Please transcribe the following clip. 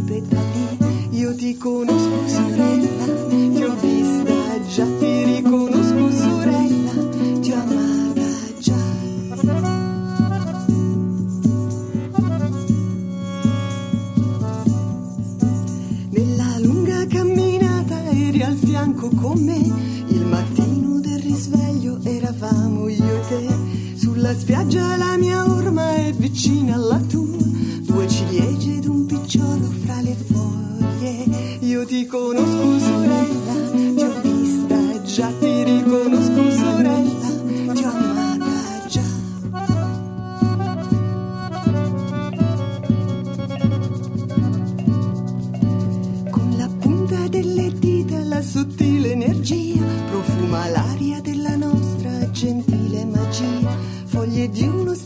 petali. Io ti conosco sorella, ti ho vista già, ti riconosco sorella, ti ho amata già. Nella lunga camminata eri al fianco con me, il mattino del risveglio eravamo io e te. Sulla spiaggia la mia orma è vicina alla tua, 2 ciliegie ed un picciolo fra le foglie. Io ti conosco sorella, ti ho vista già, ti riconosco sorella, ti ho amata già. Con la punta delle dita la sottile energia profuma l'aria della nostra gentile magia. Foglie di uno